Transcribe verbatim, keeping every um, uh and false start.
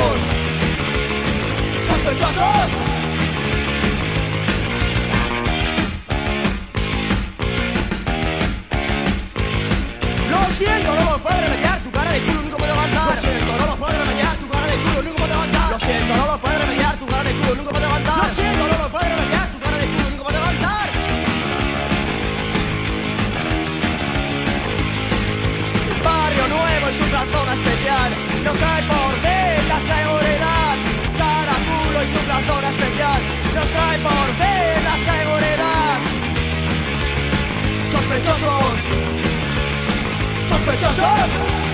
Sospechosos. Sospechosos. Lo siento, no los puedo remediar, tu cara de culo nunca puedo aguantar. Lo siento, no los puedo remediar, tu cara de culo nunca puedo aguantar. Lo siento, no los puedo remediar, tu cara de culo nunca puedo aguantar. Lo siento, no los puedo remediar, tu cara de culo nunca puedo aguantar. Barrio nuevo es una zona especial, nos trae por fin la seguridad. Cara, culo es una zona especial, nos trae por fin la seguridad. Sospechosos. Sospechosos.